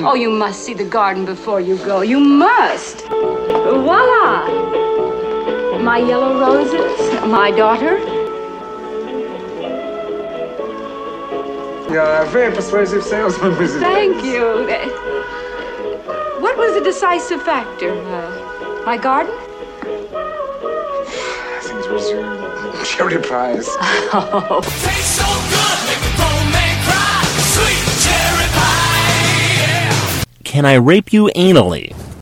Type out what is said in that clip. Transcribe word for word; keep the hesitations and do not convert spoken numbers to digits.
Oh, you must see the garden before you go. You must. Voila! My yellow roses, my daughter. You're a very persuasive salesman, Missus Thank Davis. you. What was the decisive factor? Uh, my garden? I think it was your cherry pies. Oh. Tastes so good, make a grown man cry. Sweet cherry pie, yeah. Can I Rape You Anally?